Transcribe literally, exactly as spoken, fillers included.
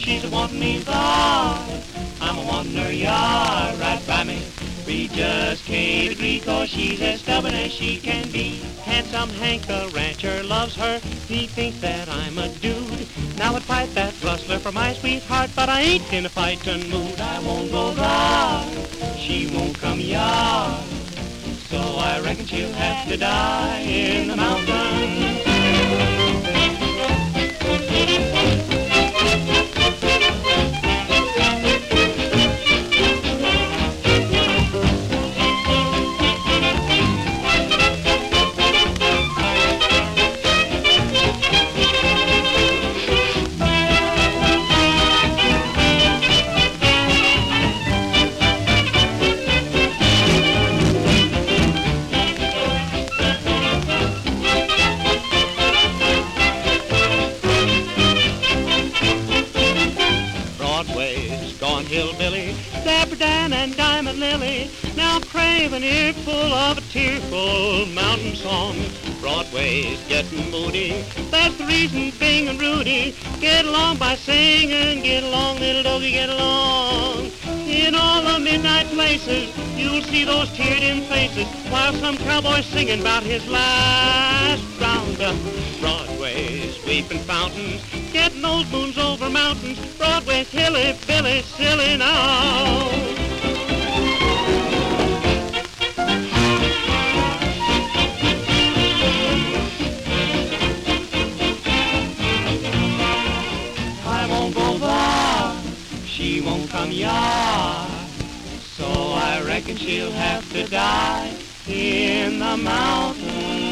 she's a wantin' me thought. I'm a wantin' her yard right by me. We just can't agree, cause she's as stubborn as she can be. Handsome Hank the rancher loves her. He thinks that I'm a dude. Now I'd fight that rustler for my sweetheart, but I ain't in a fightin' mood. I won't go guard, she won't come yard, so I reckon she'll have to die in the mountains. Broadway's gone hillbilly, Dapper Dan and Diamond Lily, now crave an earful of a tearful mountain song. Broadway's getting moody, that's the reason Bing and Rudy get along by singing, get along, little doggy, get along. In all the midnight places, you'll see those teared-in faces, while some cowboy's singing about his last roundup. Broadway's weeping fountains, getting old moons over mountains. Broadway's hilly, billy, silly now. I won't go far, she won't come yard, so I reckon she'll have to die in the mountains.